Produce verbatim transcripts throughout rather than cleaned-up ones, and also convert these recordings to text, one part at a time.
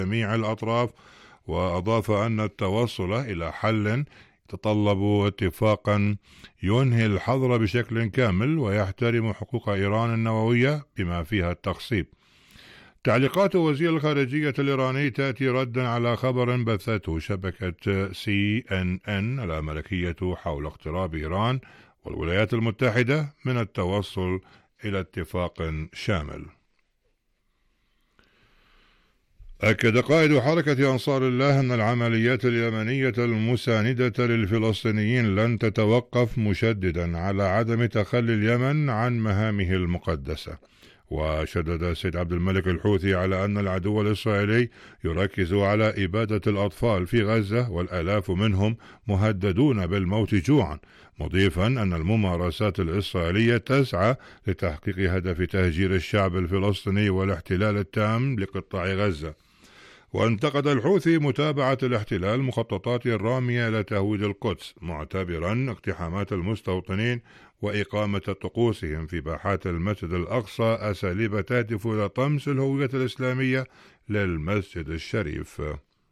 جميع الأطراف، وأضاف أن التوصل إلى حل يتطلب اتفاقا ينهي الحظر بشكل كامل ويحترم حقوق إيران النووية بما فيها التخصيب. تعليقات وزير الخارجية الإيراني تأتي ردا على خبر بثته شبكة سي إن إن الأمريكية حول اقتراب إيران والولايات المتحدة من التوصل إلى اتفاق شامل. أكد قائد حركة أنصار الله أن العمليات اليمنية المساندة للفلسطينيين لن تتوقف، مشددا على عدم تخلي اليمن عن مهامه المقدسة. وشدد سيد عبد الملك الحوثي على أن العدو الإسرائيلي يركز على إبادة الأطفال في غزة والآلاف منهم مهددون بالموت جوعا، مضيفا أن الممارسات الإسرائيلية تسعى لتحقيق هدف تهجير الشعب الفلسطيني والاحتلال التام لقطاع غزة. وانتقد الحوثي متابعة الاحتلال مخططات الرامية إلى تهويد القدس، معتبرا اقتحامات المستوطنين وإقامة طقوسهم في باحات المسجد الأقصى أساليب تهدف إلى طمس الهوية الإسلامية للمسجد الشريف.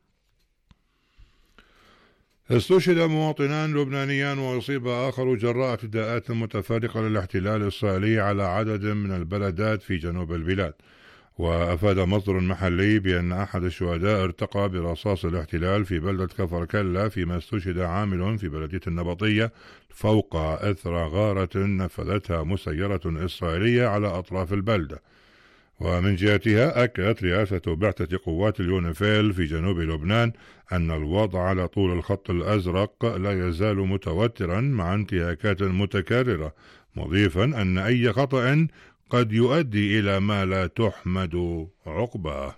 استشهد مواطنان لبنانيان وأصيب آخر جراء اعتداءات متفرقة للاحتلال الإسرائيلي على عدد من البلدات في جنوب البلاد. وأفاد مصدر محلي بأن أحد الشهداء ارتقى برصاص الاحتلال في بلدة كفر كلا، فيما استشهد عامل في بلدية النبطية فوق أثر غارة نفذتها مسيرة إسرائيلية على أطراف البلدة. ومن جهتها أكدت رئاسة بعثة قوات اليونيفيل في جنوب لبنان أن الوضع على طول الخط الأزرق لا يزال متوترا مع انتهاكات متكررة، مضيفا أن أي خطأ قد يؤدي إلى ما لا تحمد عقباه.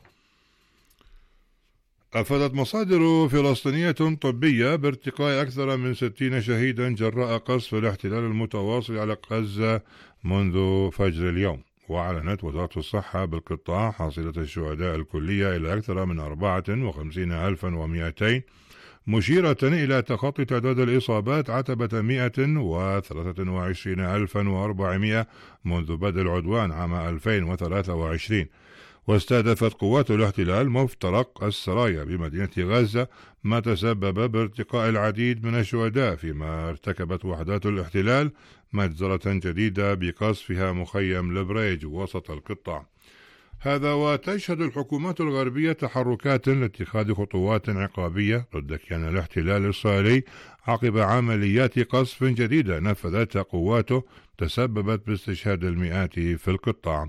أفادت مصادر فلسطينية طبية بارتقاء أكثر من ستين شهيدا جراء قصف الاحتلال المتواصل على غزة منذ فجر اليوم. وأعلنت وزارة الصحة بالقطاع حصيلة الشهداء الكلية إلى أكثر من أربعة وخمسين ألفا ومئتين، مشيرة إلى تخطي تعداد الإصابات عتبة مئة وثلاثة وعشرين ألفا وأربعمئة منذ بدء العدوان عام ألفين وثلاثة وعشرين. واستهدفت قوات الاحتلال مفترق السرايا بمدينة غزة، ما تسبب بارتقاء العديد من الشهداء، فيما ارتكبت وحدات الاحتلال مجزرة جديدة بقصفها مخيم لبريج وسط القطاع. هذا وتشهد الحكومات الغربية تحركات لاتخاذ خطوات عقابية ضد كيان الاحتلال الإسرائيلي عقب عمليات قصف جديدة نفذتها قواته تسببت باستشهاد المئات في القطاع.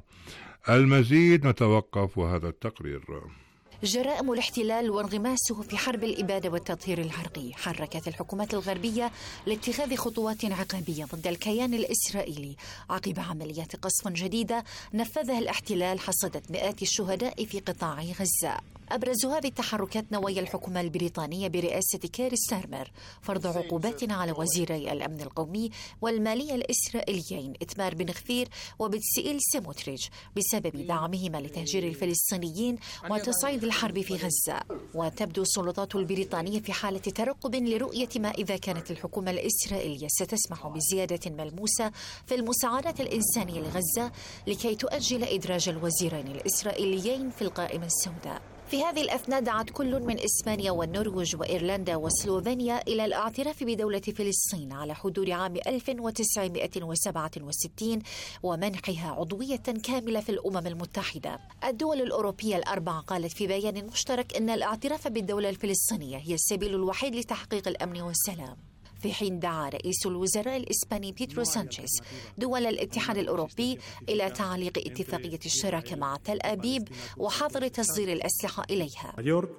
المزيد نتوقف وهذا التقرير. جرائم الاحتلال وانغماسه في حرب الإبادة والتطهير العرقي حركت الحكومات الغربية لاتخاذ خطوات عقابية ضد الكيان الإسرائيلي عقب عمليات قصف جديدة نفذها الاحتلال حصدت مئات الشهداء في قطاع غزة. أبرز هذه التحركات نوايا الحكومة البريطانية برئاسة كير ستارمر فرض عقوبات على وزيري الأمن القومي والمالية الإسرائيليين إتمار بن غفير وبتسئيل سموتريتش بسبب دعمهما لتهجير الفلسطينيين وتصعيد الحرب في غزة. وتبدو السلطات البريطانية في حالة ترقب لرؤية ما إذا كانت الحكومة الإسرائيلية ستسمح بزيادة ملموسة في المساعدات الإنسانية لغزة لكي تؤجل إدراج الوزيرين الإسرائيليين في القائمة السوداء. في هذه الأثناء دعت كل من إسبانيا والنرويج وإيرلندا وسلوفينيا إلى الاعتراف بدولة فلسطين على حدود عام ألف وتسعمئة وسبعة وستين ومنحها عضوية كاملة في الأمم المتحدة. الدول الأوروبية الأربعة قالت في بيان مشترك أن الاعتراف بالدولة الفلسطينية هي السبيل الوحيد لتحقيق الأمن والسلام، في حين دعا رئيس الوزراء الإسباني بيدرو سانشيز دول الاتحاد الأوروبي إلى تعليق اتفاقية الشراكة مع تل أبيب وحظر تصدير الأسلحة إليها.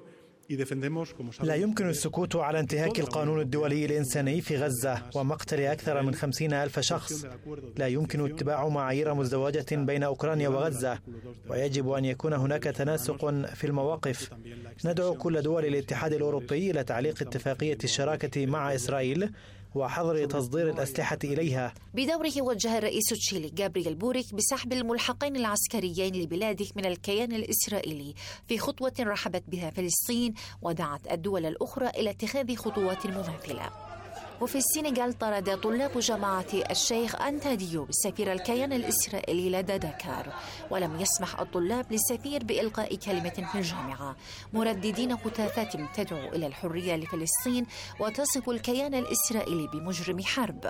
لا يمكن السكوت على انتهاك القانون الدولي الإنساني في غزة ومقتل أكثر من خمسين ألف شخص. لا يمكن اتباع معايير مزدوجة بين أوكرانيا وغزة، ويجب أن يكون هناك تناسق في المواقف. ندعو كل دول الاتحاد الأوروبي إلى تعليق اتفاقية الشراكة مع إسرائيل وحظر تصدير الأسلحة إليها. بدوره وجه الرئيس التشيلي جابرييل بوريك بسحب الملحقين العسكريين لبلاده من الكيان الإسرائيلي في خطوة رحبت بها فلسطين، ودعت الدول الأخرى إلى اتخاذ خطوات مماثلة. وفي السنغال طرد طلاب جامعة الشيخ أنتا ديوب سفير الكيان الإسرائيلي لدى دكار، ولم يسمح الطلاب للسفير بإلقاء كلمة في الجامعة، مرددين هتافات تدعو إلى الحرية لفلسطين وتصف الكيان الإسرائيلي بمجرم حرب.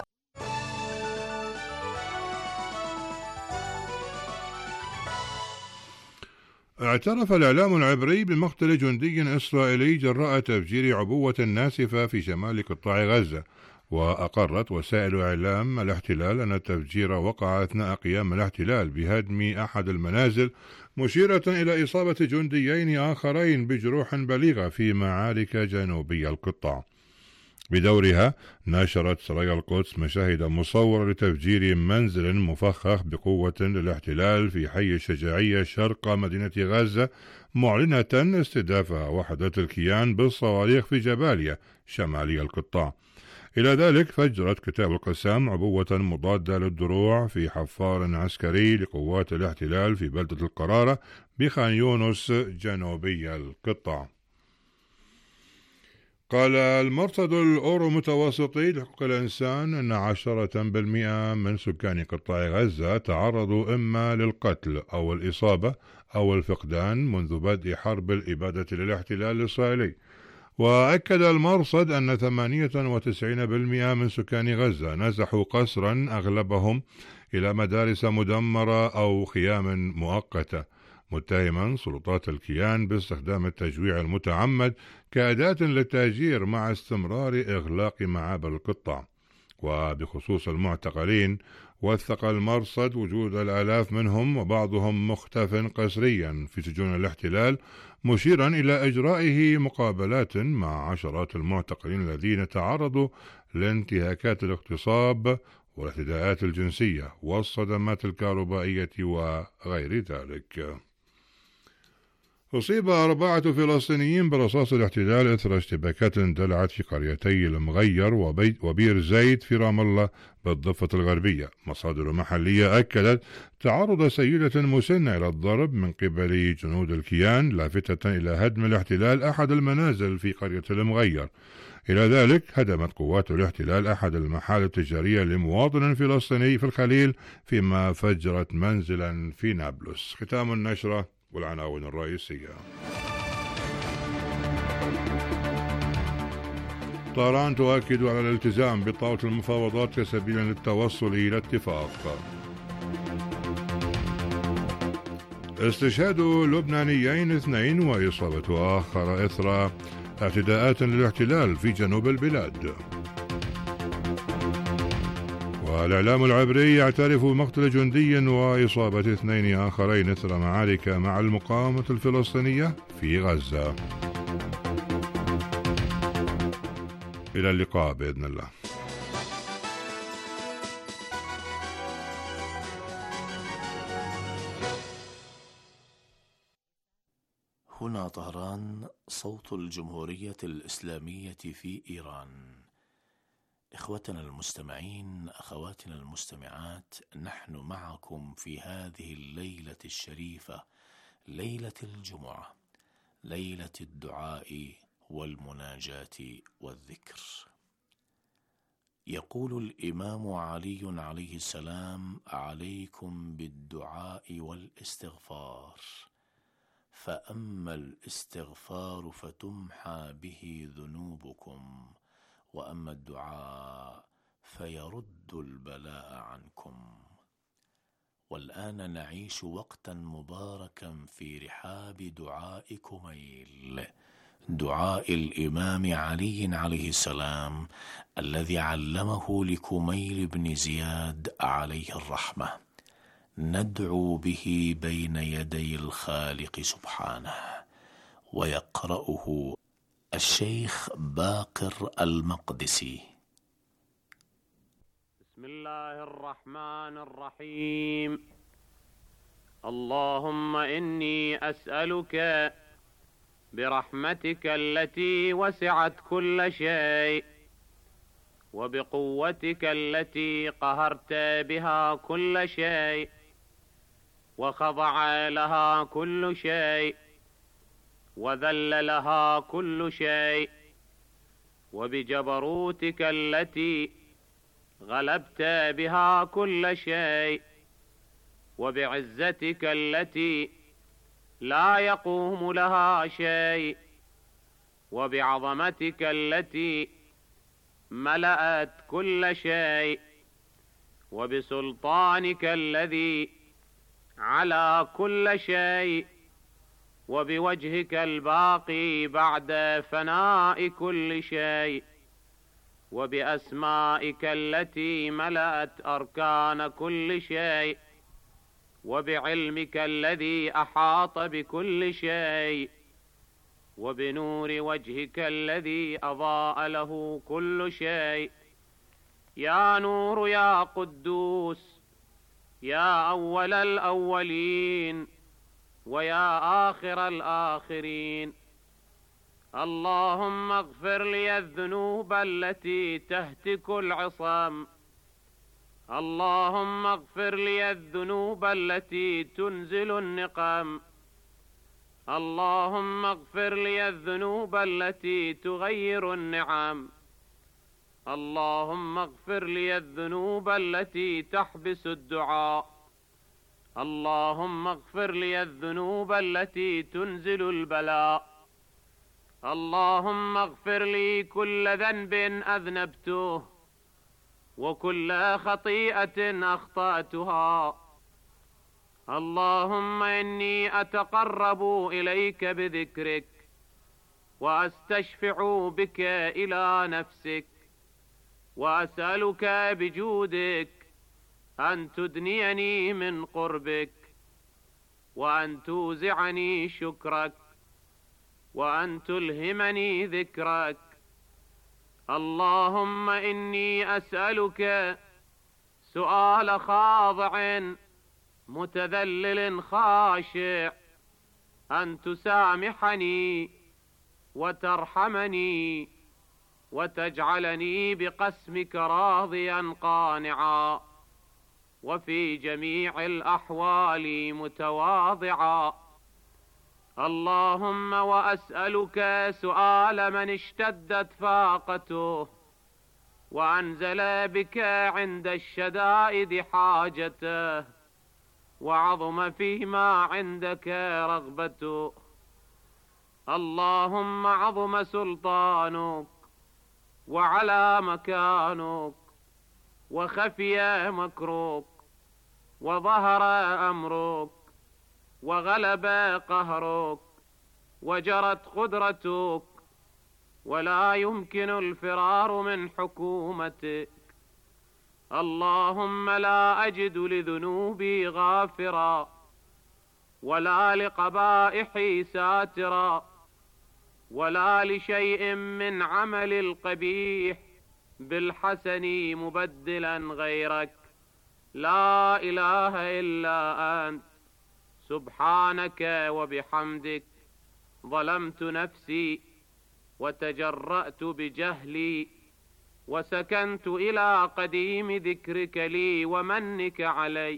اعترف الإعلام العبري بمقتل جندي إسرائيلي جراء تفجير عبوة ناسفة في شمال قطاع غزة، وأقرت وسائل إعلام الاحتلال أن التفجير وقع أثناء قيام الاحتلال بهدم أحد المنازل، مشيرة إلى إصابة جنديين آخرين بجروح بليغة في معارك جنوبي القطاع. بدورها نشرت سرايا القدس مشاهد مصورة لتفجير منزل مفخخ بقوة للاحتلال في حي الشجاعية شرق مدينة غزة، معلنة استهدافها وحدات الكيان بالصواريخ في جباليا شمالي القطاع. إلى ذلك فجرت كتاب القسام عبوة مضادة للدروع في حفار عسكري لقوات الاحتلال في بلدة القرارة بخان يونس جنوبي القطاع. قال المرصد الأورو متوسطي لحقوق الإنسان أن عشرة بالمئة من سكان قطاع غزة تعرضوا إما للقتل أو الإصابة أو الفقدان منذ بدء حرب الإبادة للاحتلال الإسرائيلي. وأكد المرصد أن ثمانية وتسعين بالمئة من سكان غزة نزحوا قسرا أغلبهم إلى مدارس مدمرة أو خيام مؤقتة، متهما سلطات الكيان باستخدام التجويع المتعمد كأداة للتهجير مع استمرار إغلاق معابر القطاع. وبخصوص المعتقلين، وثق المرصد وجود الآلاف منهم وبعضهم مختف قسريا في سجون الاحتلال، مشيرا إلى إجرائه مقابلات مع عشرات المعتقلين الذين تعرضوا لانتهاكات الاغتصاب والاعتداءات الجنسية والصدمات الكهربائية وغير ذلك. أصيب أربعة فلسطينيين برصاص الاحتلال إثر اشتباكات اندلعت في قريتي المغير وبير زيت في رام الله بالضفة الغربية. مصادر محلية أكدت تعرض سيدة مسنة إلى الضرب من قبل جنود الكيان، لافتة إلى هدم الاحتلال أحد المنازل في قرية المغير. إلى ذلك هدمت قوات الاحتلال أحد المحال التجارية لمواطن فلسطيني في الخليل، فيما فجرت منزلا في نابلس. ختام النشرة والعناوين الرئيسية. طهران تؤكد على الالتزام بطاولة المفاوضات كسبيل للتوصل إلى اتفاق. استشهاد لبنانيين اثنين وإصابة آخر إثر اعتداءات للاحتلال في جنوب البلاد. والإعلام العبري يعترف بمقتل جندي وإصابة اثنين آخرين إثر معارك مع المقاومة الفلسطينية في غزة. إلى اللقاء بإذن الله. هنا طهران، صوت الجمهورية الإسلامية في إيران. إخوتنا المستمعين، أخواتنا المستمعات، نحن معكم في هذه الليلة الشريفة، ليلة الجمعة، ليلة الدعاء والمناجاة والذكر. يقول الإمام علي عليه السلام: عليكم بالدعاء والاستغفار، فأما الاستغفار فتمحى به ذنوبكم، وأما الدعاء فيرد البلاء عنكم. والآن نعيش وقتا مباركا في رحاب دعاء كميل، دعاء الإمام علي عليه السلام الذي علمه لكميل بن زياد عليه الرحمة، ندعو به بين يدي الخالق سبحانه. ويقرأه الشيخ باقر المقدسي. بسم الله الرحمن الرحيم. اللهم إني أسألك برحمتك التي وسعت كل شيء، وبقوتك التي قهرت بها كل شيء، وخضع لها كل شيء، وذل لها كل شيء، وبجبروتك التي غلبت بها كل شيء، وبعزتك التي لا يقوم لها شيء، وبعظمتك التي ملأت كل شيء، وبسلطانك الذي على كل شيء، وبوجهك الباقي بعد فناء كل شيء، وبأسمائك التي ملأت أركان كل شيء، وبعلمك الذي أحاط بكل شيء، وبنور وجهك الذي أضاء له كل شيء. يا نور يا قدوس، يا أول الأولين ويا آخر الآخرين، اللهم اغفر لي الذنوب التي تهتك العصام، اللهم اغفر لي الذنوب التي تنزل النقم، اللهم اغفر لي الذنوب التي تغير النعم، اللهم اغفر لي الذنوب التي تحبس الدعاء، اللهم اغفر لي الذنوب التي تنزل البلاء، اللهم اغفر لي كل ذنب أذنبته وكل خطيئة أخطأتها، اللهم إني أتقرب إليك بذكرك وأستشفع بك إلى نفسك، وأسألك بجودك أن تدنيني من قربك، وأن توزعني شكرك، وأن تلهمني ذكرك. اللهم إني أسألك سؤال خاضع متذلل خاشع أن تسامحني وترحمني وتجعلني بقسمك راضيا قانعا، وفي جميع الأحوال متواضعا. اللهم وأسألك سؤال من اشتدت فاقته وأنزل بك عند الشدائد حاجته وعظم فيما عندك رغبته. اللهم عظم سلطانك وعلى مكانك وخفي مكرك وظهر أمرك وغلب قهرك وجرت قدرتك، ولا يمكن الفرار من حكومتك. اللهم لا أجد لذنوبي غافرا ولا لقبائحي ساترا ولا لشيء من عمل القبيح بالحسن مبدلا غيرك. لا إله إلا أنت، سبحانك وبحمدك ظلمت نفسي وتجرأت بجهلي وسكنت إلى قديم ذكرك لي ومنك علي.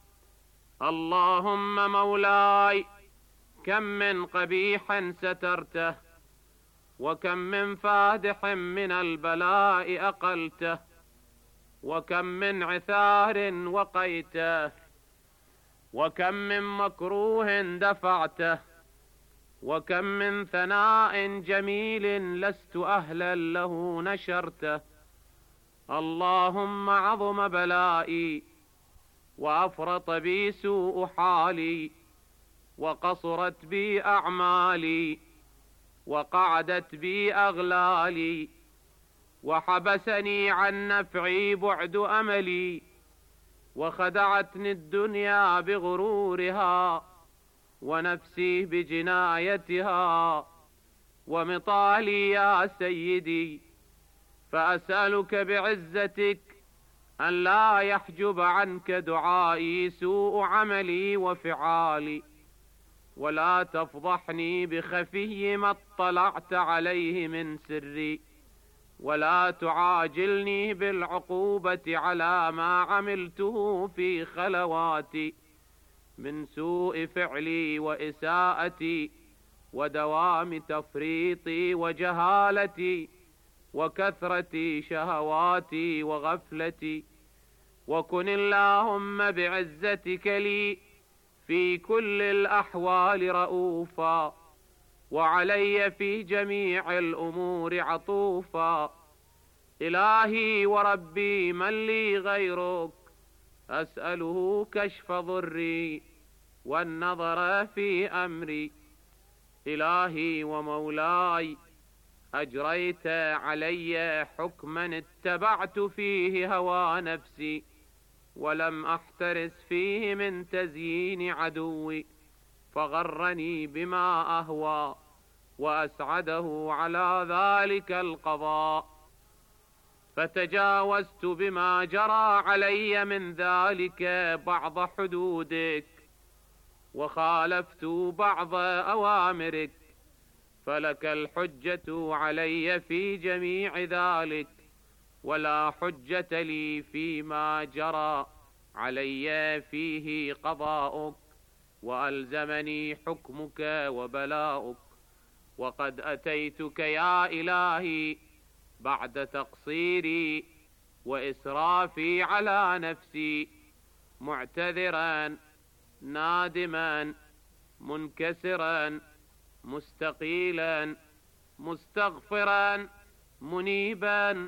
اللهم مولاي، كم من قبيح سترته وكم من فادح من البلاء أقلته وكم من عثار وقيته وكم من مكروه دفعته وكم من ثناء جميل لست أهلا له نشرته. اللهم عظم بلائي وأفرط بي سوء حالي وقصرت بي أعمالي وقعدت بي أغلالي وحبسني عن نفعي بعد أملي وخدعتني الدنيا بغرورها ونفسي بجنايتها ومطالي يا سيدي. فأسألك بعزتك أن لا يحجب عنك دعائي سوء عملي وفعالي، ولا تفضحني بخفي ما اطلعت عليه من سري، ولا تعاجلني بالعقوبة على ما عملته في خلواتي من سوء فعلي وإساءتي ودوام تفريطي وجهالتي. وكثرة شهواتي وغفلتي، وكن اللهم بعزتك لي في كل الأحوال رؤوفا، وعلي في جميع الأمور عطوفا. إلهي وربي من لي غيرك، أسأله كشف ضري والنظر في أمري. إلهي ومولاي، أجريت علي حكما اتبعت فيه هوى نفسي، ولم أحترس فيه من تزيين عدوي، فغرني بما أهوى وأسعده على ذلك القضاء. فتجاوزت بما جرى علي من ذلك بعض حدودك، وخالفت بعض أوامرك، فلك الحجة علي في جميع ذلك، ولا حجة لي فيما جرى علي فيه قضاؤك، وألزمني حكمك وبلاؤك. وقد أتيتك يا إلهي بعد تقصيري وإسرافي على نفسي، معتذرا نادما منكسرا مستقيلا مستغفرا منيبا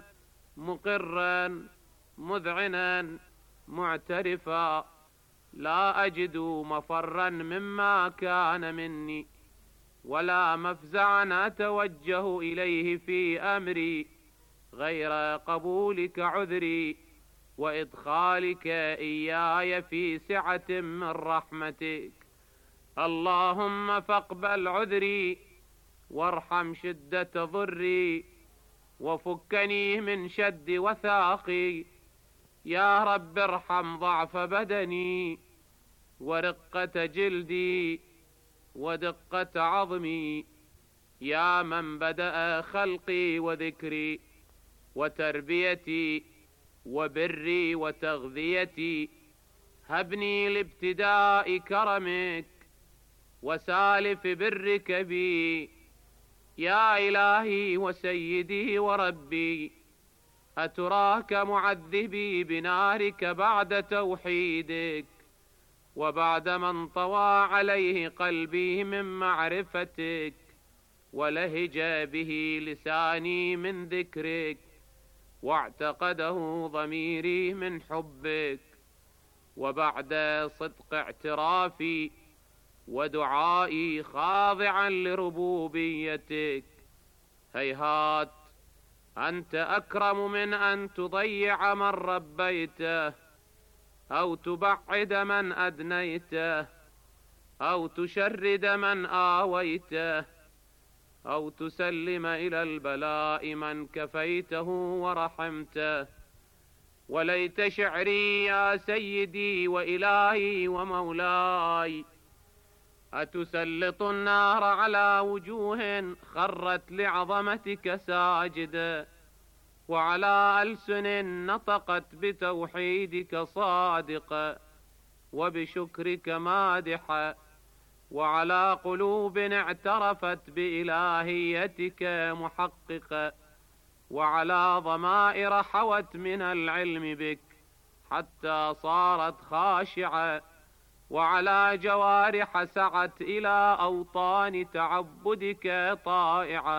مقرا مذعنا معترفا، لا أجد مفرا مما كان مني، ولا مفزعا أتوجه إليه في أمري غير قبولك عذري، وإدخالك إياي في سعة من رحمتك. اللهم فاقبل عذري، وارحم شدة ضري، وفكني من شد وثاقي. يا رب ارحم ضعف بدني، ورقة جلدي، ودقة عظمي. يا من بدأ خلقي وذكري وتربيتي وبري وتغذيتي، هبني لابتداء كرمك وسالف برك بي. يا إلهي وسيدي وربي، أتراك معذبي بنارك بعد توحيدك، وبعد ما انطوى عليه قلبي من معرفتك، ولهج به لساني من ذكرك، واعتقده ضميري من حبك، وبعد صدق اعترافي ودعائي خاضعا لربوبيتك. هيهات، أنت أكرم من أن تضيع من ربيته، أو تبعد من أدنيته، أو تشرد من آويته، أو تسلم إلى البلاء من كفيته ورحمته. وليت شعري يا سيدي وإلهي ومولاي، أتسلط النار على وجوه خرت لعظمتك ساجدة، وعلى ألسن نطقت بتوحيدك صادقة، وبشكرك مادحة، وعلى قلوب اعترفت بإلهيتك محققة، وعلى ضمائر حوت من العلم بك حتى صارت خاشعة، وعلى جوارح سعت إلى أوطان تعبدك طائعة،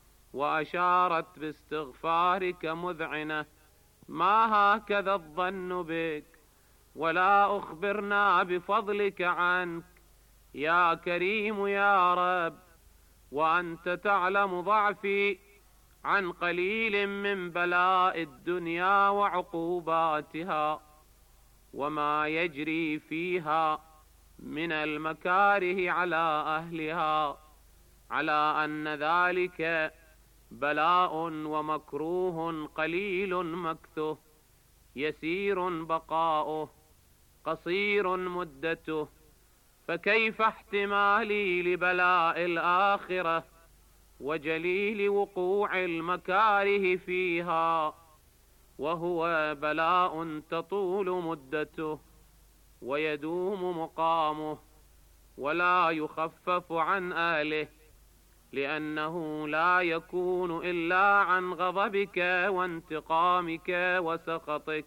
وأشارت باستغفارك مذعنة. ما هكذا الظن بك، ولا أخبرنا بفضلك عنك يا كريم يا رب، وأنت تعلم ضعفي عن قليل من بلاء الدنيا وعقوباتها، وما يجري فيها من المكاره على أهلها، على أن ذلك بلاء ومكروه قليل مكثه، يسير بقاؤه، قصير مدته. فكيف احتمالي لبلاء الآخرة وجليل وقوع المكاره فيها، وهو بلاء تطول مدته ويدوم مقامه، ولا يخفف عن آله، لأنه لا يكون إلا عن غضبك وانتقامك وسخطك،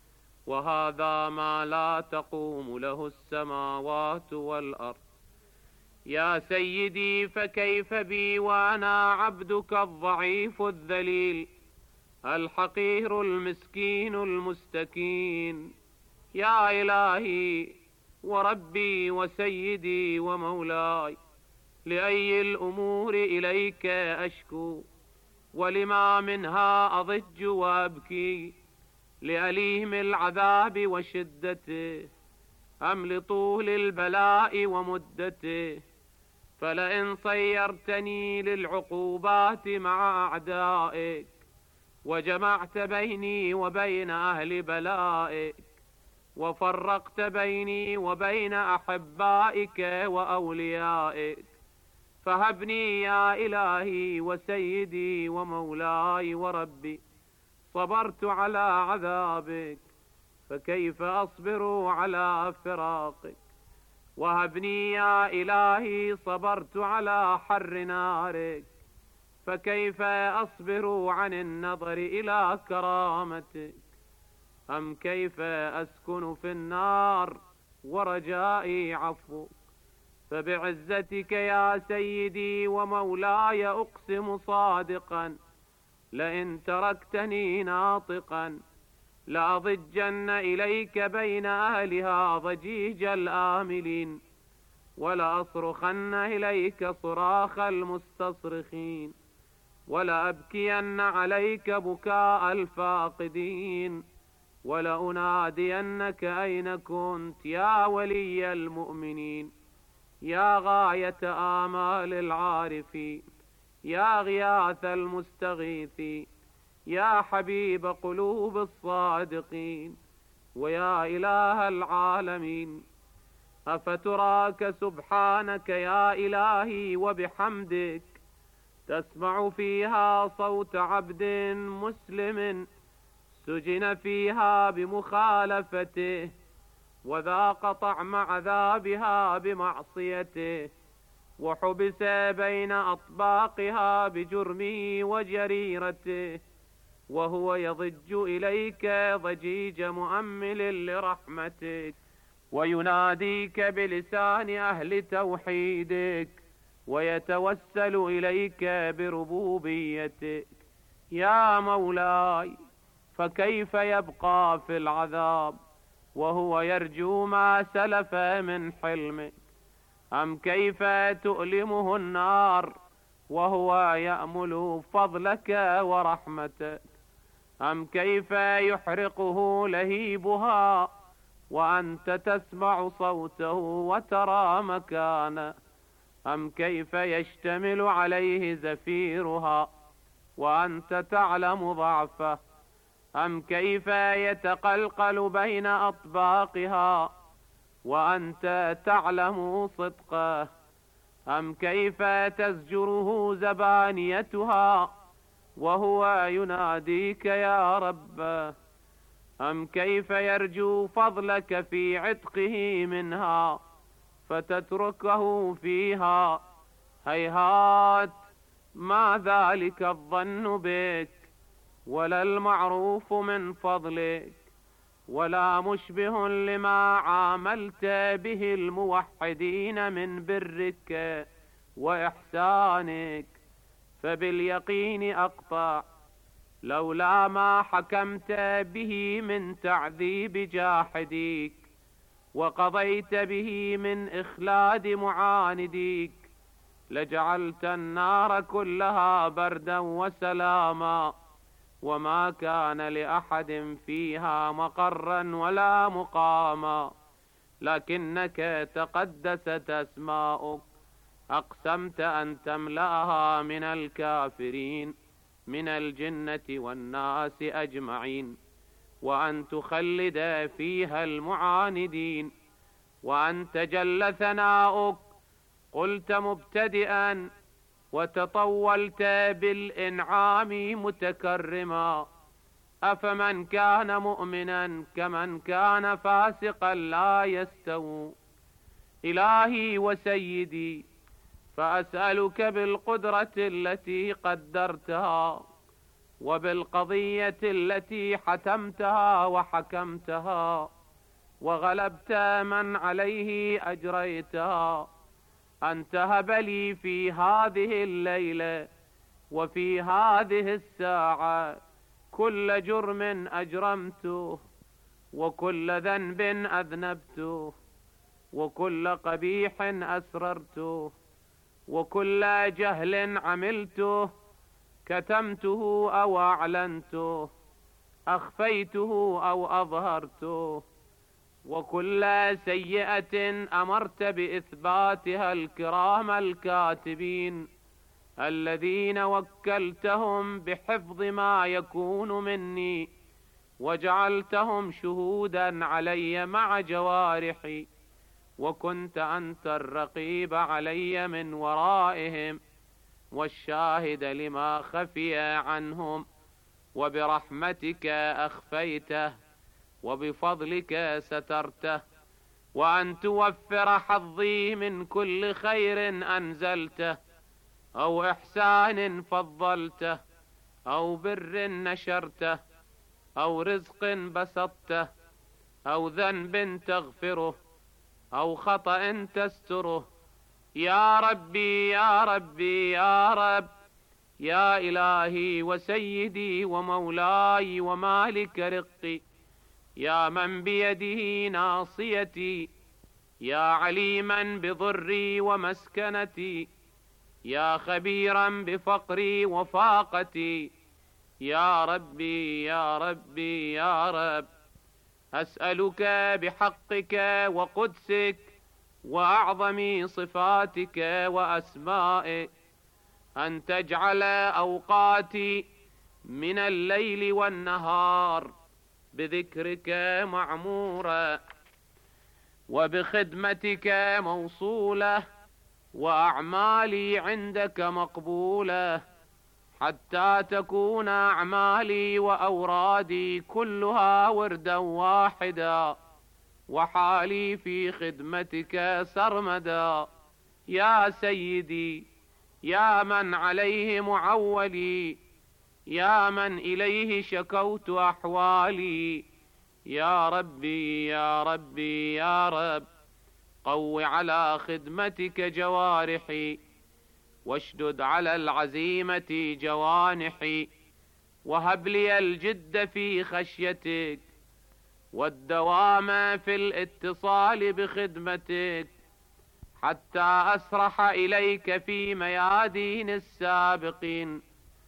وهذا ما لا تقوم له السماوات والأرض. يا سيدي فكيف بي وأنا عبدك الضعيف الذليل الحقير المسكين المستكين؟ يا إلهي وربي وسيدي ومولاي، لأي الأمور إليك أشكو، ولما منها أضج وأبكي؟ لأليم العذاب وشدته أم لطول البلاء ومدته؟ فلئن صيرتني للعقوبات مع أعدائك، وجمعت بيني وبين أهل بلائك، وفرقت بيني وبين أحبائك وأوليائك، فهبني يا إلهي وسيدي ومولاي وربي، صبرت على عذابك فكيف أصبر على فراقك؟ وهبني يا إلهي صبرت على حر نارك فكيف أصبر عن النظر إلى كرامتك؟ أم كيف أسكن في النار ورجائي عفوك؟ فبعزتك يا سيدي ومولاي أقسم صادقا، لئن تركتني ناطقا لأضجن إليك بين أهلها ضجيج الآملين، ولأصرخن إليك صراخ المستصرخين، ولأبكين عليك بكاء الفاقدين، ولأنادينك أين كنت يا ولي المؤمنين، يا غاية آمال العارفين، يا غياث المستغيثين، يا حبيب قلوب الصادقين، ويا إله العالمين. أفتراك سبحانك يا إلهي وبحمدك تسمع فيها صوت عبد مسلم سجن فيها بمخالفته، وذاق طعم عذابها بمعصيته، وحبس بين أطباقها بجرمه وجريرته، وهو يضج إليك ضجيج مؤمل لرحمتك، ويناديك بلسان أهل توحيدك، ويتوسل إليك بربوبيتك. يا مولاي فكيف يبقى في العذاب وهو يرجو ما سلف من حلمك؟ أم كيف تؤلمه النار وهو يأمل فضلك ورحمتك؟ أم كيف يحرقه لهيبها وأنت تسمع صوته وترى مكانه؟ أم كيف يشتمل عليه زفيرها وأنت تعلم ضعفه؟ أم كيف يتقلقل بين أطباقها وأنت تعلم صدقه؟ أم كيف تزجره زبانيتها وهو يناديك يا رب؟ أم كيف يرجو فضلك في عتقه منها فتتركه فيها؟ هيهات، ما ذلك الظن بك ولا المعروف من فضلك، ولا مشبه لما عاملت به الموحدين من برك وإحسانك. فباليقين أقطع لولا ما حكمت به من تعذيب جاحديك وقضيت به من إخلاد معانديك لجعلت النار كلها بردا وسلاما، وما كان لأحد فيها مقرا ولا مقاما، لكنك تقدست أسماؤك أقسمت أن تملأها من الكافرين من الجنة والناس أجمعين، وأن تخلد فيها المعاندين، وأن تجل ثناؤك قلت مبتدئا وتطولت بالإنعام متكرما. أفمن كان مؤمنا كمن كان فاسقا لا يستوون. إلهي وسيدي فأسألك بالقدرة التي قدرتها وبالقضية التي حتمتها وحكمتها وغلبت من عليه أجريتها أن تهب لي في هذه الليلة وفي هذه الساعة كل جرم أجرمته وكل ذنب أذنبته وكل قبيح أسررته وكل جهل عملته كتمته أو أعلنته أخفيته أو أظهرته وكل سيئة أمرت بإثباتها الكرام الكاتبين الذين وكلتهم بحفظ ما يكون مني وجعلتهم شهودا علي مع جوارحي وكنت أنت الرقيب علي من ورائهم والشاهد لما خفي عنهم وبرحمتك أخفيته وبفضلك سترته وأن توفر حظي من كل خير أنزلته أو إحسان فضلته أو بر نشرته أو رزق بسطته أو ذنب تغفره أو خطأ تستره يا ربي يا ربي يا رب يا إلهي وسيدي ومولاي ومالك رقي يا من بيده ناصيتي يا عليما بضري ومسكنتي يا خبيرا بفقري وفاقتي يا ربي يا ربي يا رب أسألك بحقك وقدسك وأعظم صفاتك وأسمائك أن تجعل أوقاتي من الليل والنهار بذكرك معمورة وبخدمتك موصولة وأعمالي عندك مقبولة حتى تكون أعمالي وأورادي كلها وردا واحدا وحالي في خدمتك سرمدا يا سيدي يا من عليه معولي يا من إليه شكوت أحوالي يا ربي يا ربي يا رب قو على خدمتك جوارحي واشدد على العزيمة جوانحي وهب لي الجد في خشيتك والدوام في الاتصال بخدمتك حتى أسرح إليك في ميادين السابقين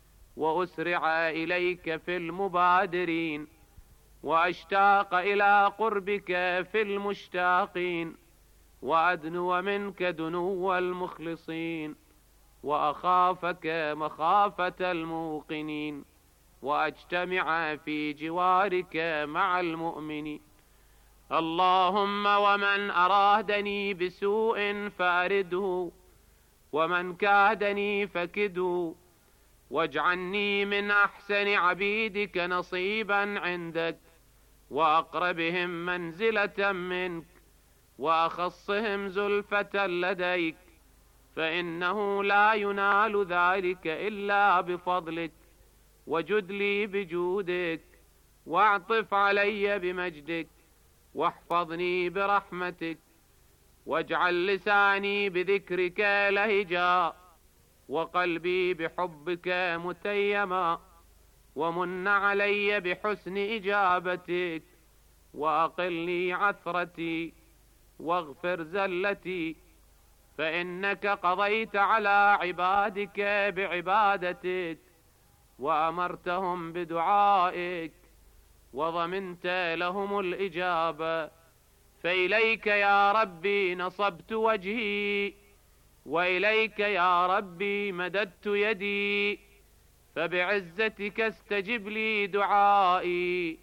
وأسرع إليك في المبادرين وأشتاق إلى قربك في المشتاقين وأدنو منك دنو المخلصين وأخافك مخافة الموقنين وأجتمع في جوارك مع المؤمنين اللهم ومن أرادني بسوء فأرده ومن كادني فكده واجعلني من أحسن عبيدك نصيبا عندك وأقربهم منزلة منك وأخصهم زلفة لديك فإنه لا ينال ذلك إلا بفضلك وجد لي بجودك واعطف علي بمجدك واحفظني برحمتك واجعل لساني بذكرك لهجا وقلبي بحبك متيما ومن علي بحسن إجابتك وأقلني عثرتي واغفر زلتي فإنك قضيت على عبادك بعبادتك وأمرتهم بدعائك وضمنت لهم الإجابة فإليك يا ربي نصبت وجهي وإليك يا ربي مددت يدي فبعزتك استجب لي دعائي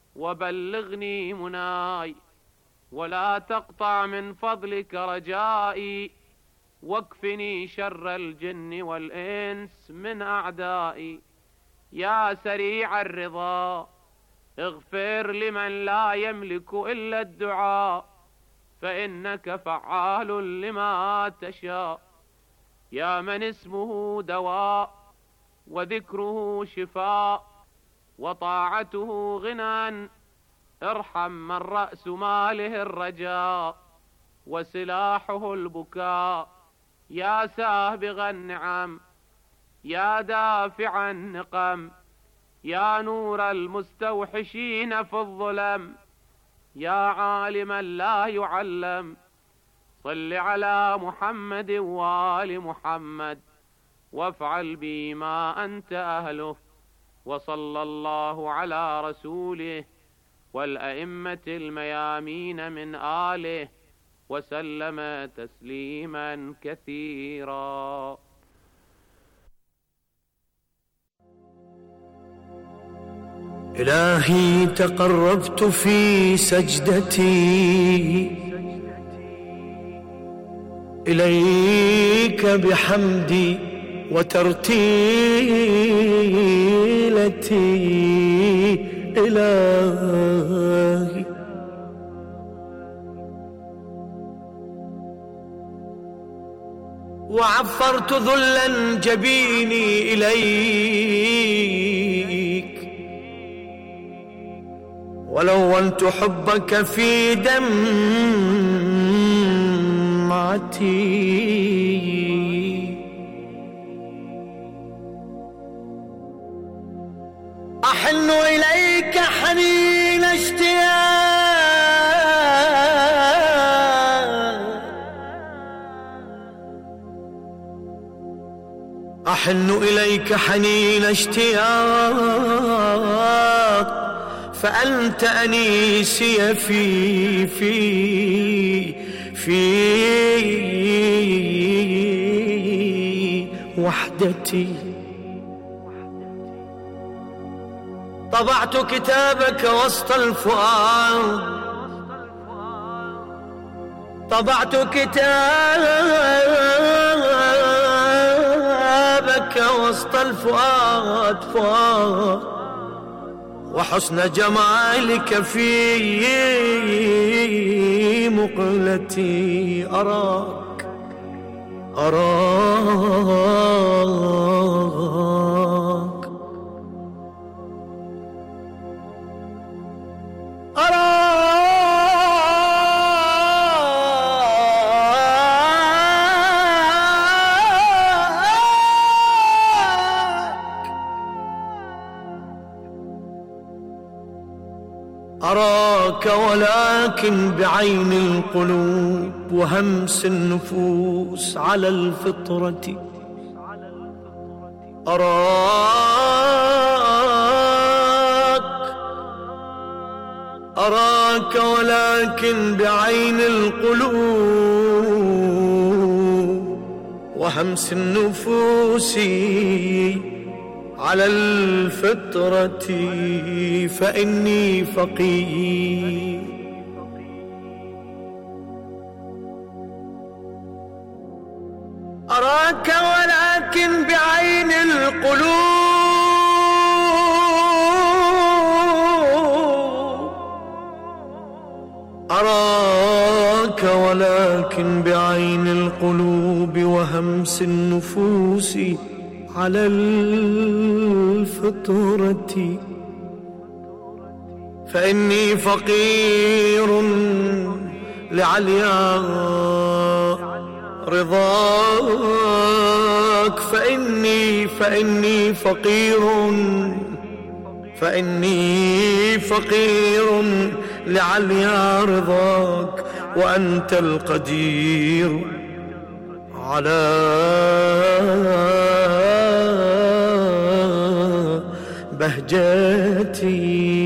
وبلغني مناي ولا تقطع من فضلك رجائي واكفني شر الجن والإنس من أعدائي يا سريع الرضا اغفر لمن لا يملك إلا الدعاء فإنك فعال لما تشاء يا من اسمه دواء وذكره شفاء وطاعته غنى، ارحم من رأس ماله الرجاء وسلاحه البكاء. يا سابغ النعم، يا دافع النقم، يا نور المستوحشين في الظلم، يا عالما لا يعلم، صل على محمد وآل محمد وافعل بي ما أنت أهله. وصلى الله على رسوله والأئمة الميامين من آله وسلم تسليما كثيرا. إلهي تقربت في سجدتي إليك بحمدي وترتيلتي. إلهي وعفرت ذلا جبيني إليك ولونت حبك في دمعتي. أحن إليك حنين اشتياق، أحن إليك حنين اشتياق، فأنت أنيسي في في في وحدتي. طبعت كتابك وسط الفؤاد، طبعت كتابك وسط الفؤاد فؤاد، وحسن جمالك في مقلتي. أراك أراك أراك ولكن بعين القلوب وهمس النفوس على الفطرة. أراك أراك ولكن بعين القلوب وهمس النفوس على الفطرة. فإني فقير أراك ولكن بعين القلوب، أراك ولكن بعين القلوب وهمس النفوس على الفطرة. فإني فقير لعليا رضاك. فإني فإني فقير فإني فقير لعليا رضاك، وأنت القدير على بهجتي.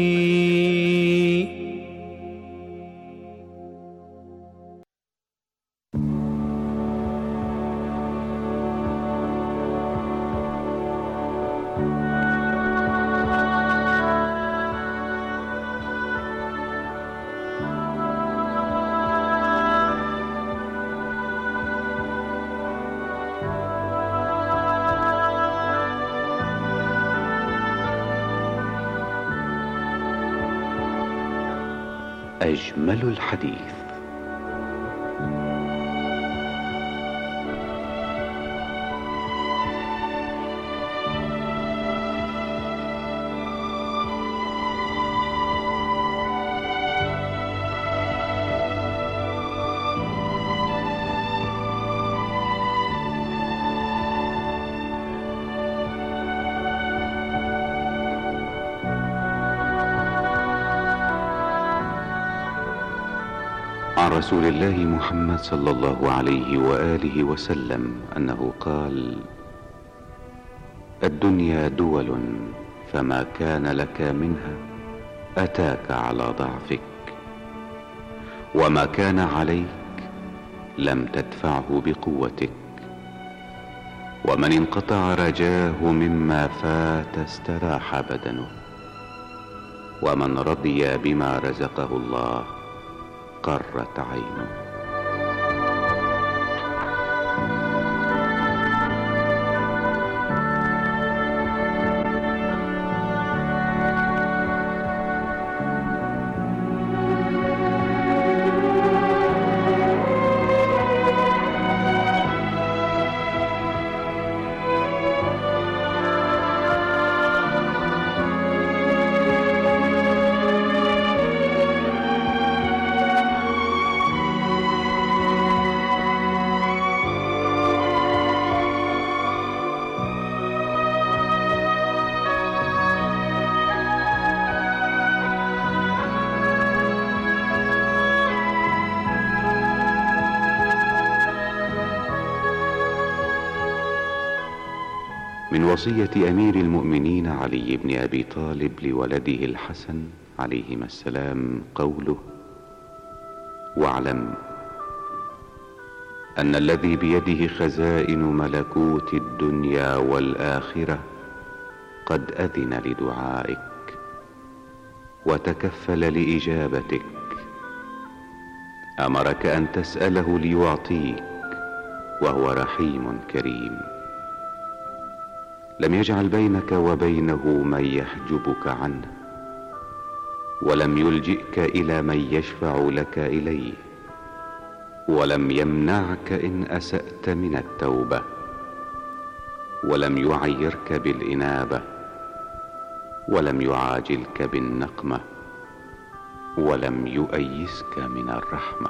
أجمل الحديث. رسول الله محمد صلى الله عليه وآله وسلم أنه قال: الدنيا دول، فما كان لك منها أتاك على ضعفك، وما كان عليك لم تدفعه بقوتك، ومن انقطع رجاه مما فات استراح بدنه، ومن رضي بما رزقه الله قرت عينه. من وصية أمير المؤمنين علي بن أبي طالب لولده الحسن عليهما السلام قوله: واعلم أن الذي بيده خزائن ملكوت الدنيا والآخرة قد أذن لدعائك وتكفل لإجابتك، أمرك أن تسأله ليعطيك، وهو رحيم كريم، لم يجعل بينك وبينه من يحجبك عنه، ولم يلجئك إلى من يشفع لك إليه، ولم يمنعك إن أسأت من التوبة، ولم يعيرك بالإنابة، ولم يعاجلك بالنقمة، ولم يؤيسك من الرحمة.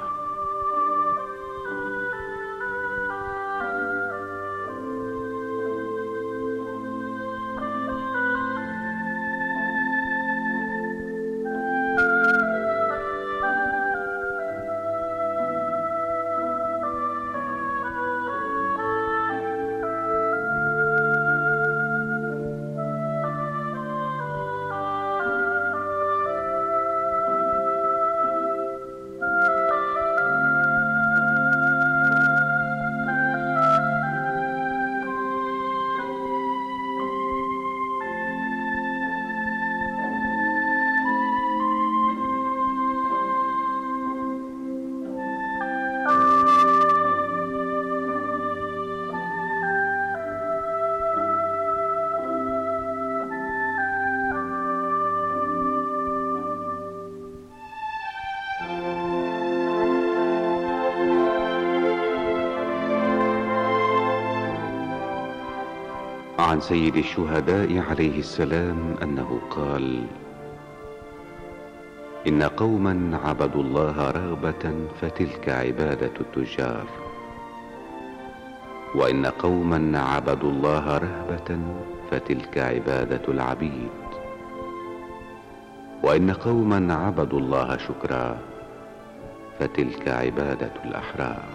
عن سيد الشهداء عليه السلام أنه قال: إن قوما عبدوا الله رغبة فتلك عبادة التجار، وإن قوما عبدوا الله رهبة فتلك عبادة العبيد، وإن قوما عبدوا الله شكرا فتلك عبادة الأحرار.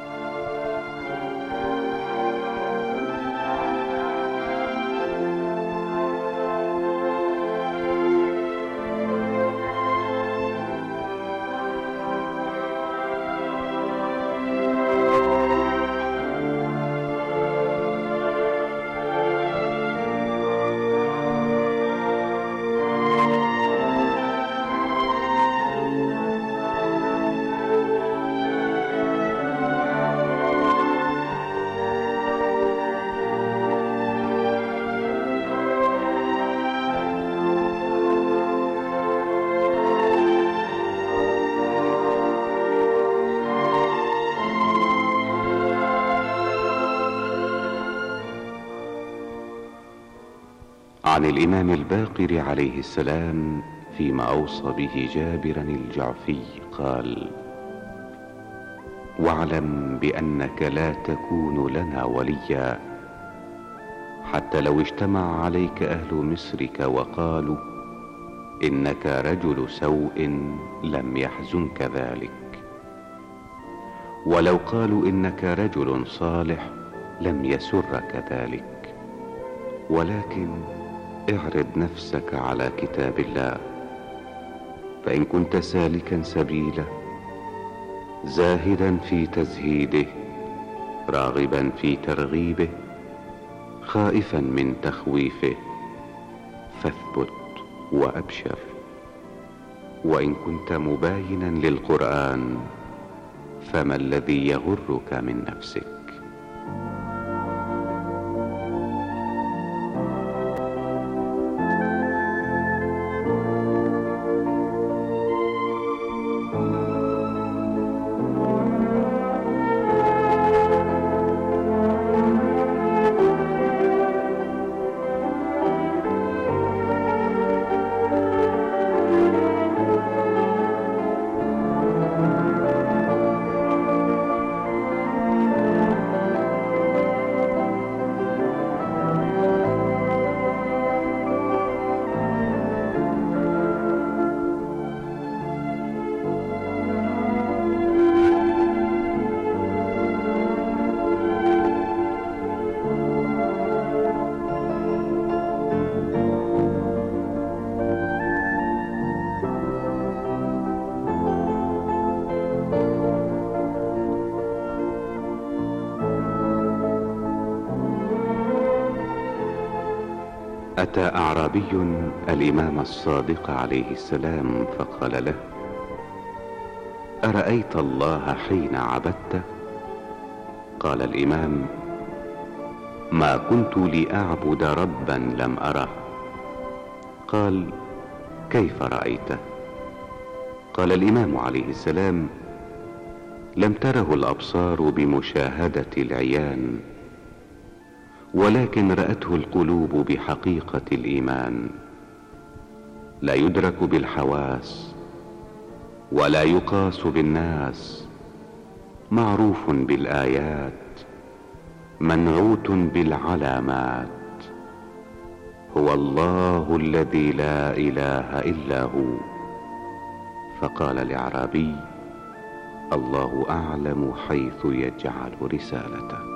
عن الإمام الباقر عليه السلام فيما أوصى به جابرا الجعفي قال: واعلم بأنك لا تكون لنا وليا حتى لو اجتمع عليك أهل مصرك وقالوا إنك رجل سوء لم يحزنك ذلك، ولو قالوا إنك رجل صالح لم يسرك ذلك، ولكن اعرض نفسك على كتاب الله، فإن كنت سالكا سبيله زاهدا في تزهيده راغبا في ترغيبه خائفا من تخويفه فاثبت وأبشر. وإن كنت مباينا للقرآن فما الذي يغرك من نفسك؟ أتى أعرابي الإمام الصادق عليه السلام فقال له: أرأيت الله حين عبدته؟ قال الإمام: ما كنت لأعبد ربا لم أره. قال: كيف رأيته؟ قال الإمام عليه السلام: لم تره الأبصار بمشاهدة العيان، ولكن رأته القلوب بحقيقة الإيمان، لا يدرك بالحواس ولا يقاس بالناس، معروف بالآيات منعوت بالعلامات، هو الله الذي لا إله إلا هو. فقال الأعرابي: الله أعلم حيث يجعل رسالته.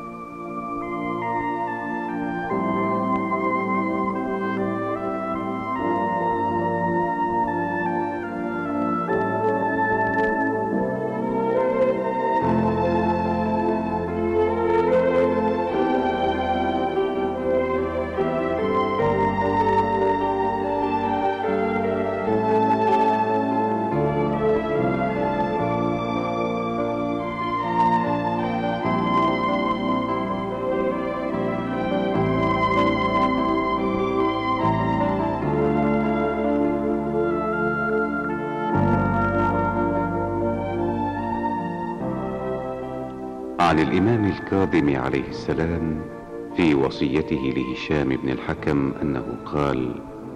عن الإمام الكاظم عليه السلام في وصيته لهشام بن الحكم أنه قال: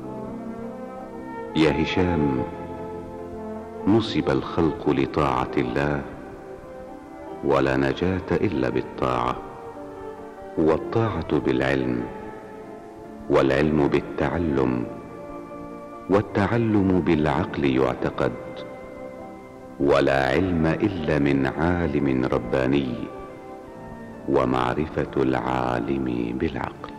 يا هشام، نصب الخلق لطاعة الله، ولا نجاة إلا بالطاعة، والطاعة بالعلم، والعلم بالتعلم، والتعلم بالعقل يعتقد، ولا علم إلا من عالم رباني، ومعرفة العالم بالعقل.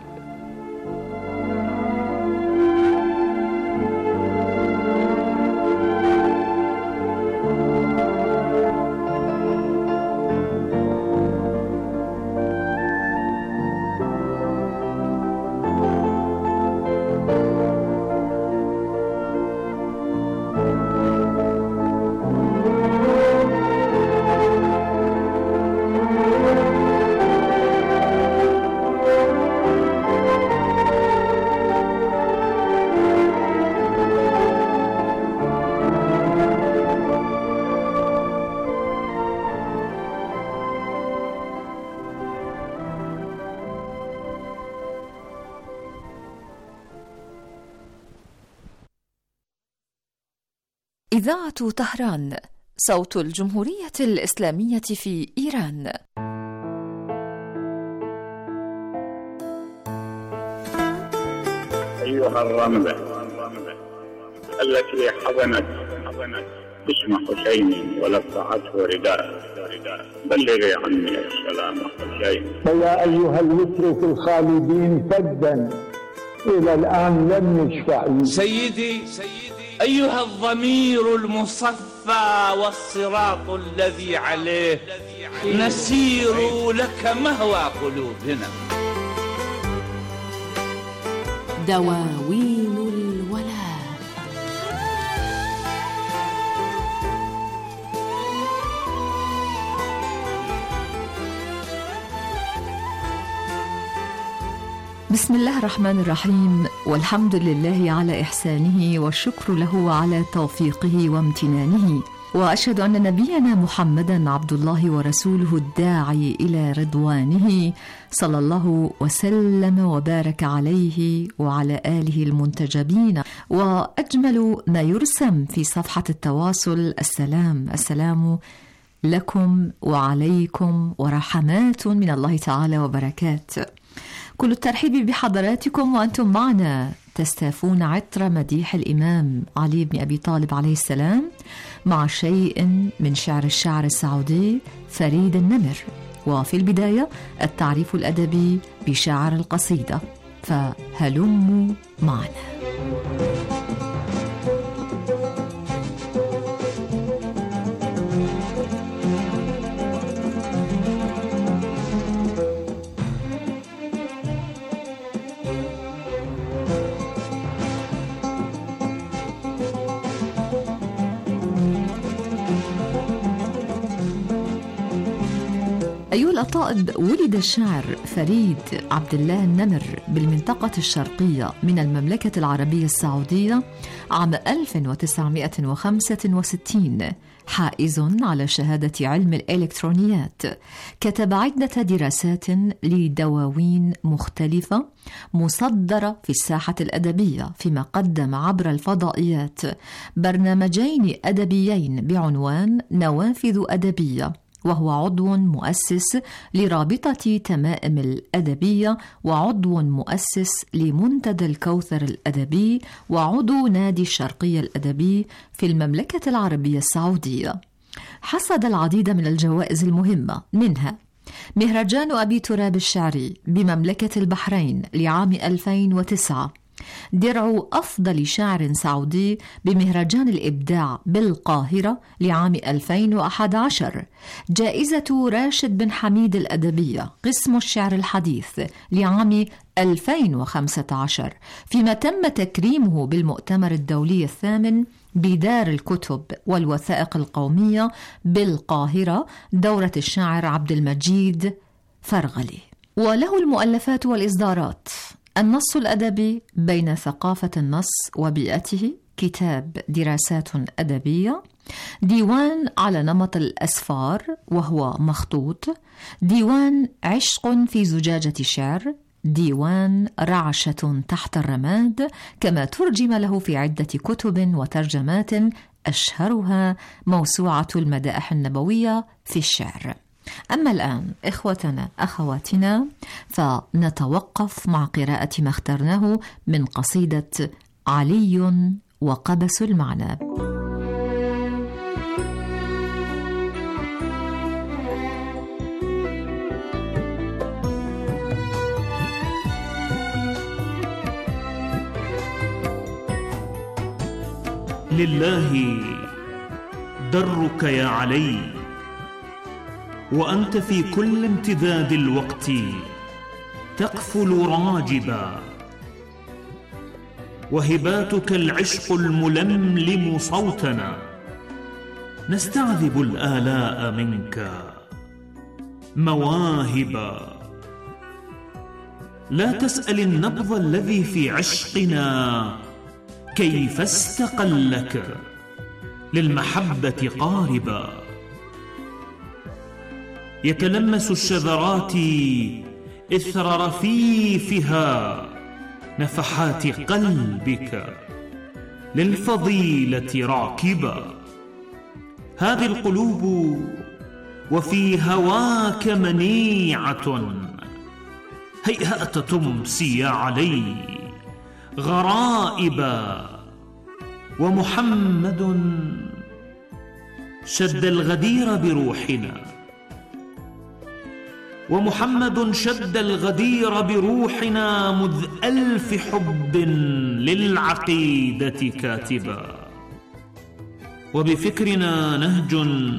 إذاعة طهران، صوت الجمهورية الإسلامية في إيران. أيها الرملة التي حضنت اسم حسين ولفعته رداء بلغي عني السلام حسين. فيا أيها الوتر في الخالدين فدا إلى الآن لم يشفع. سيدي أيها الضمير المصفى والصراط الذي عليه نسير لك مهوى قلوبنا. دواوين الولاء. بسم الله الرحمن الرحيم، والحمد لله على إحسانه والشكر له على توفيقه وامتنانه، وأشهد أن نبينا محمدا عبد الله ورسوله الداعي إلى رضوانه صلى الله وسلم وبارك عليه وعلى آله المنتجبين. وأجمل ما يرسم في صفحة التواصل السلام السلام لكم وعليكم ورحمات من الله تعالى وبركاته. كل الترحيب بحضراتكم وأنتم معنا تستافون عطر مديح الإمام علي بن أبي طالب عليه السلام مع شيء من شعر الشاعر السعودي فريد النمر. وفي البداية التعريف الأدبي بشاعر القصيدة، فهلموا معنا. أيها الأطائب، ولد الشاعر فريد عبد الله النمر بالمنطقة الشرقية من المملكة العربية السعودية عام ألف وتسعمائة وخمسة وستين، حائز على شهادة علم الإلكترونيات. كتب عدة دراسات لدواوين مختلفة مصدرة في الساحة الأدبية، فيما قدم عبر الفضائيات برنامجين أدبيين بعنوان نوافذ أدبية، وهو عضو مؤسس لرابطة تمائم الأدبية، وعضو مؤسس لمنتدى الكوثر الأدبي، وعضو نادي الشرقية الأدبي في المملكة العربية السعودية. حصد العديد من الجوائز المهمة، منها مهرجان أبي تراب الشعري بمملكة البحرين لعام ألفين وتسعة، درع أفضل شاعر سعودي بمهرجان الإبداع بالقاهرة لعام ألفين وأحد عشر، جائزة راشد بن حميد الأدبية قسم الشعر الحديث لعام ألفين وخمسة عشر، فيما تم تكريمه بالمؤتمر الدولي الثامن بدار الكتب والوثائق القومية بالقاهرة دورة الشاعر عبد المجيد فرغلي. وله المؤلفات والإصدارات: النص الأدبي بين ثقافة النص وبيئته، كتاب دراسات أدبية، ديوان على نمط الأسفار وهو مخطوط، ديوان عشق في زجاجة شعر، ديوان رعشة تحت الرماد، كما ترجم له في عدة كتب وترجمات أشهرها موسوعة المدائح النبوية في الشعر. أما الآن إخوتنا أخواتنا، فنتوقف مع قراءة ما اخترناه من قصيدة علي وقبس المعنى. لله درك يا علي، وأنت في كل امتداد الوقت تقفل راجبا، وهباتك العشق الململم صوتنا، نستعذب الآلاء منك مواهبا. لا تسأل النبض الذي في عشقنا كيف استقلك للمحبة قاربا. يتلمس الشذرات إثر رفيفها نفحات قلبك للفضيلة راكبا. هذه القلوب وفي هواك منيعة، هيهات تمسي يا علي غرائبا. ومحمد شد الغدير بروحنا، ومحمد شد الغدير بروحنا مذ ألف حب للعقيدة كاتبا. وبفكرنا نهج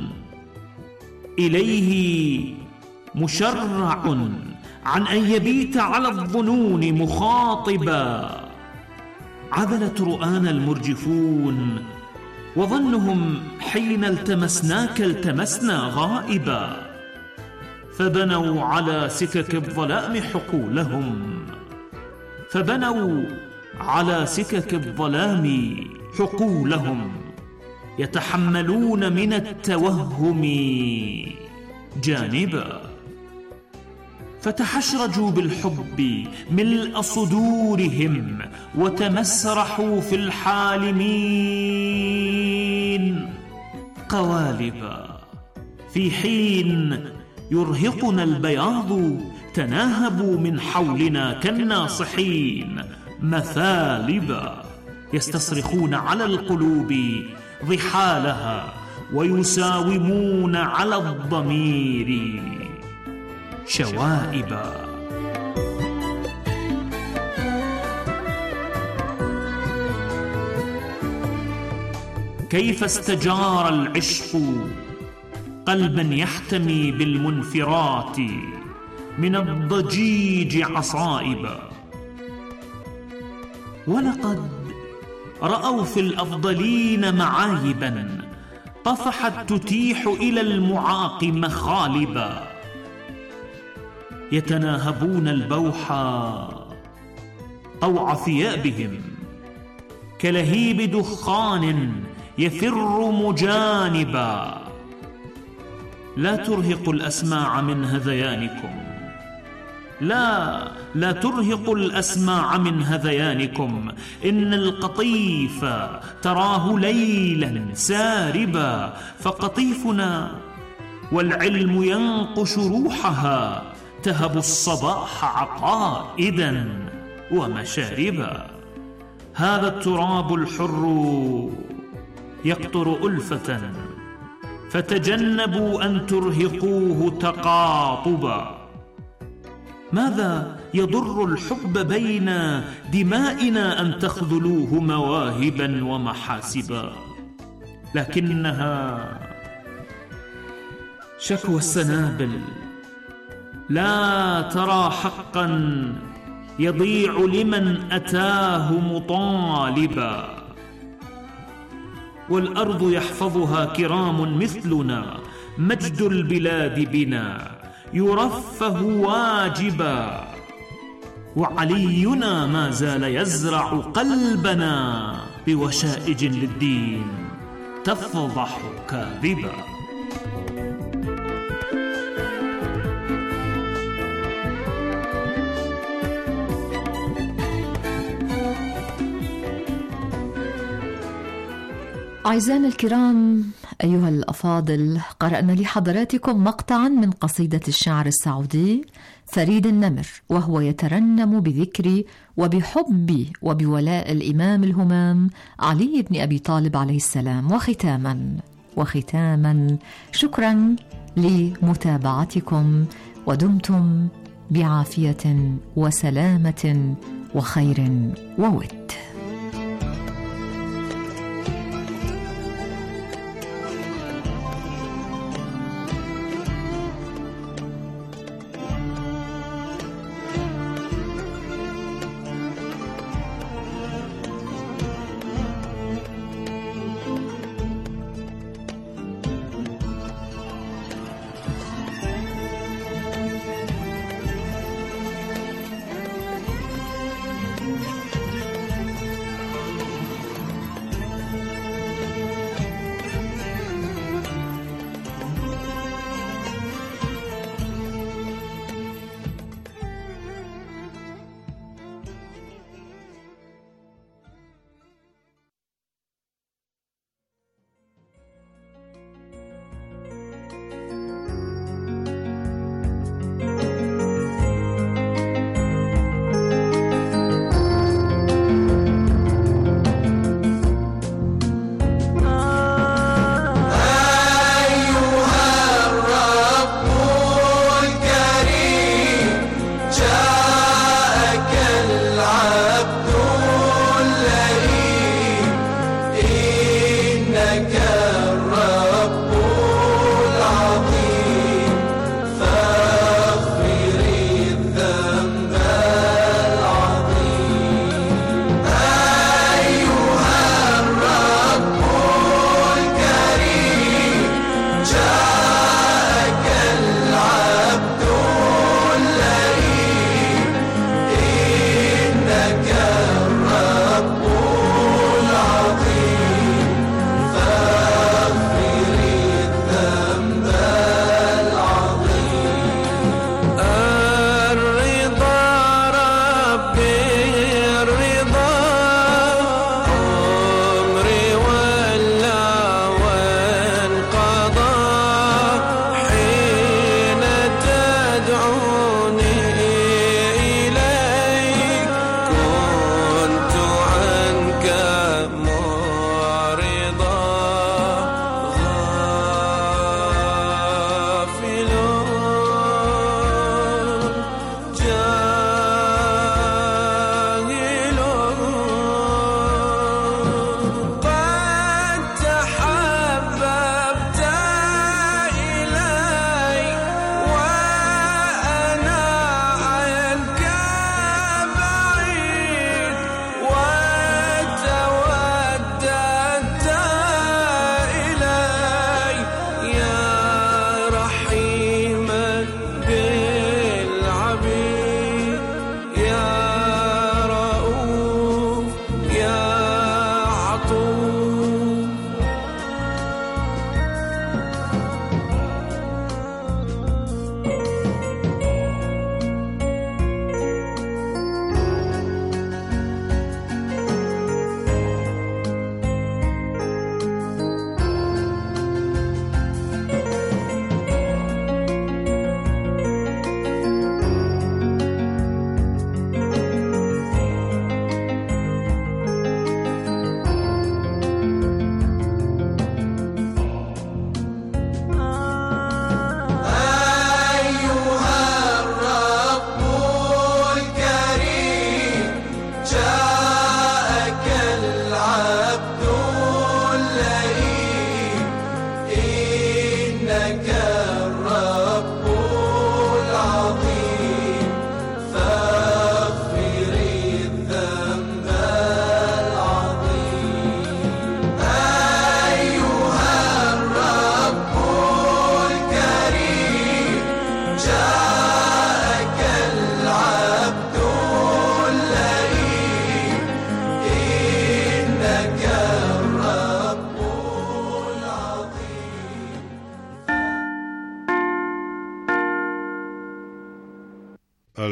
إليه مشرع عن أن يبيت على الظنون مخاطبا. عذلت رؤانا المرجفون وظنهم حين التمسناك التمسنا غائبا، فبنوا على سكك الظلام حقولهم فبنوا على سكك الظلام حقولهم يتحملون من التوهم جانبا. فتحشرجوا بالحب ملء صدورهم وتمسرحوا في الحالمين قوالبا. في حين يرهقنا البياض تناهبوا من حولنا كالناصحين مثالبا، يستصرخون على القلوب ضحالها ويساومون على الضمير شوائبا. كيف استجار العشق قلبا يحتمي بالمنفرات من الضجيج عصائبا. ولقد رأوا في الأفضلين معايبا طفحت تتيح إلى المعاق مخالبا. يتناهبون البوحى طوع ثيابهم كلهيب دخان يفر مجانبا. لا ترهق الأسماع من هذيانكم، لا لا ترهق الأسماع من هذيانكم. إن القطيف تراه ليلا ساربا، فقطيفنا والعلم ينقش روحها تهب الصباح عقائدا ومشاربا. هذا التراب الحر يقطر ألفة، فتجنبوا أن ترهقوه تقاطبا. ماذا يضر الحب بين دمائنا أن تخذلوه مواهبا ومحاسبا؟ لكنها شكوى السنابل لا ترى حقا يضيع لمن أتاه مطالبا. والأرض يحفظها كرام مثلنا، مجد البلاد بنا يرفه واجبا. وعلينا ما زال يزرع قلبنا بوشائج للدين تفضح كاذبا. أعزائنا الكرام، أيها الأفاضل، قرأنا لحضراتكم مقطعا من قصيدة الشاعر السعودي فريد النمر، وهو يترنم بذكر وبحب وبولاء الإمام الهمام علي بن أبي طالب عليه السلام. وختاما وختاما شكرا لمتابعتكم، ودمتم بعافية وسلامة وخير وود.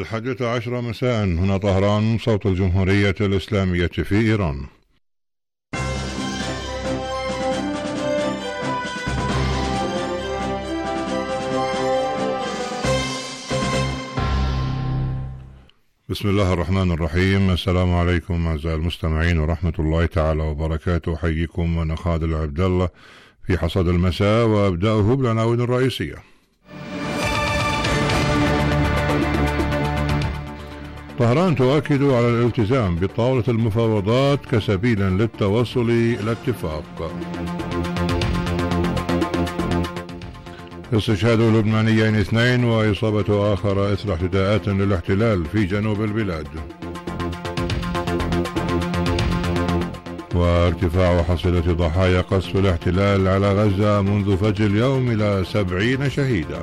الحادية عشرة مساء هنا طهران، صوت الجمهورية الإسلامية في إيران. بسم الله الرحمن الرحيم. السلام عليكم أعزائي المستمعين ورحمة الله تعالى وبركاته. أحييكم أنا خالد عبد الله في حصاد المساء، وأبدأه بالعناوين الرئيسية. طهران تؤكد على الالتزام بطاولة المفاوضات كسبيل للتوصل إلى اتفاق. استشهاد لبنانيين اثنين وإصابة آخر إثر اعتداءات للاحتلال في جنوب البلاد. وارتفاع حصيلة ضحايا قصف الاحتلال على غزة منذ فجر اليوم إلى سبعين شهيدا.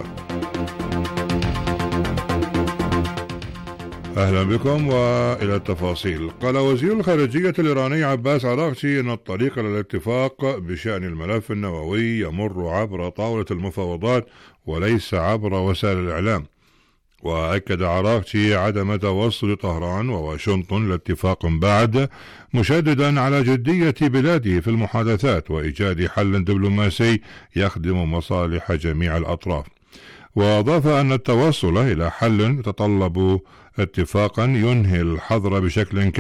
أهلا بكم وإلى التفاصيل. قال وزير الخارجية الإيراني عباس عراقچي أن الطريق للاتفاق بشأن الملف النووي يمر عبر طاولة المفاوضات وليس عبر وسائل الإعلام. وأكد عراقچي عدم توصل طهران وواشنطن لاتفاق بعد، مشددا على جدية بلاده في المحادثات وإيجاد حل دبلوماسي يخدم مصالح جميع الأطراف. وأضاف أن التوصل إلى حل يتطلب اتفاقا ينهي الحظر بشكل